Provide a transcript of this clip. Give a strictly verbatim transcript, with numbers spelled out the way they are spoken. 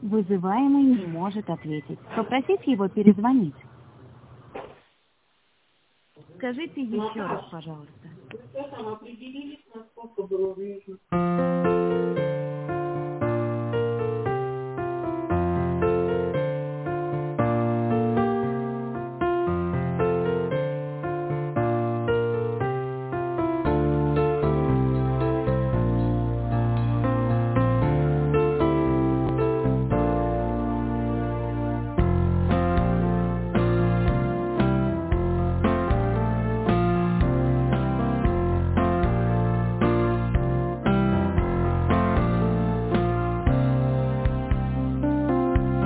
Вызываемый не может ответить. Попросить его перезвонить. Скажите еще раз, пожалуйста. Определились, насколько было нужно.